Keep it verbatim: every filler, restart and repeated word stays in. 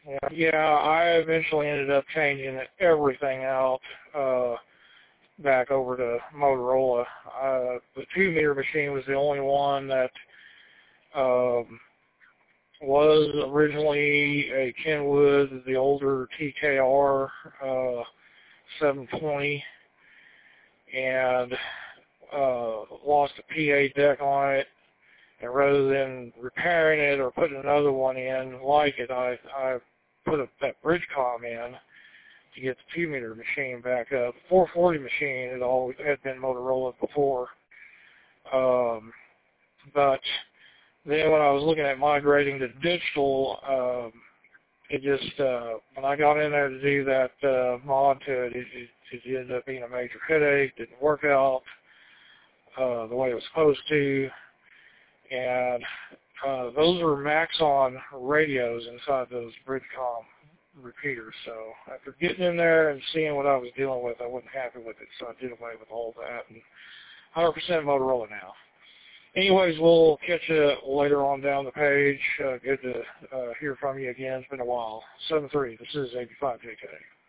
Yeah, yeah, I eventually ended up changing everything out uh, back over to Motorola. Uh, the two meter machine was the only one that um, was originally a Kenwood, the older T K R uh, seven twenty, and uh, lost a P A deck on it. And rather than repairing it or putting another one in like it, I, I put a, that BridgeCom in to get the two meter machine back up. The four forty machine had always had been Motorola before, um, but then when I was looking at migrating to digital, um, it just uh, when I got in there to do that uh, mod to it, it, it, it ended up being a major headache. Didn't work out uh, the way it was supposed to, and uh, those were Maxon radios inside those BridgeCom repeaters. So after getting in there and seeing what I was dealing with, I wasn't happy with it, so I did away with all that. And one hundred percent Motorola now. Anyways, we'll catch you later on down the page. Uh, good to uh, hear from you again. It's been a while. seven three, this is eighty-five J K.